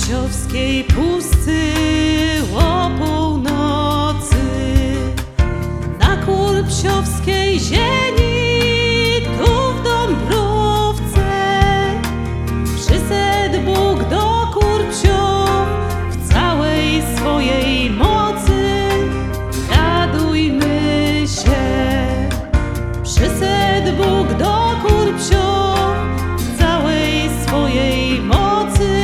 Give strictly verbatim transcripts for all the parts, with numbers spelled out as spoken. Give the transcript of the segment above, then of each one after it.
kurpsiowskiej pusty o północy, na kurpsiowskiej ziemi, tu w Dąbrówce, przyszedł Bóg do Kurpsiów w całej swojej mocy. Radujmy się, przyszedł Bóg do Kurpsiów w całej swojej mocy.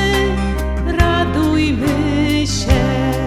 Radujmy się.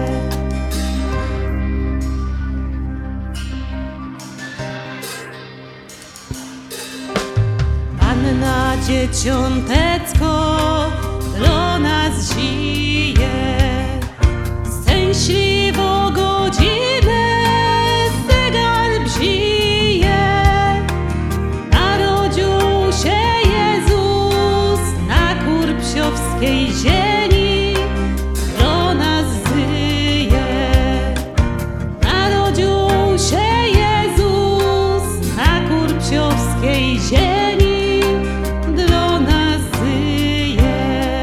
Panna Dzieciątecko dla nas zije, szczęśliwo godzinę zegar bzije. Narodził się Jezus na kurpsiowskiej ziemi, dla nas zje. Narodził się Jezus na kurpsiowskiej ziemi, dla nas zje.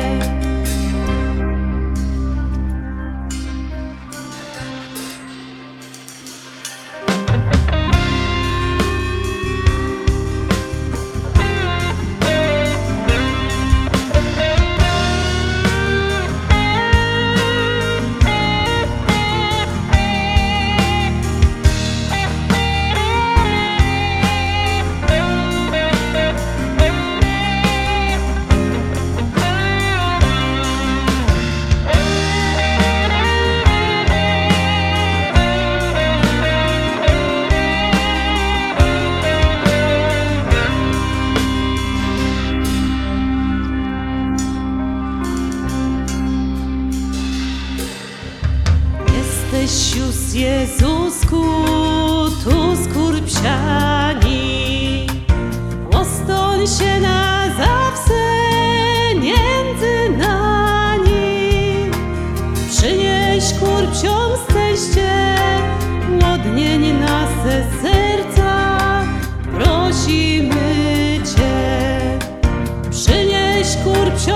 Jesteś już, Jezusku, tu z Kurpsiani, ostoń się na zawsze między nami. Przynieś Kurpsiom szczęście, łodnień nasze serca, prosimy Cię. Przynieś Kurpsiom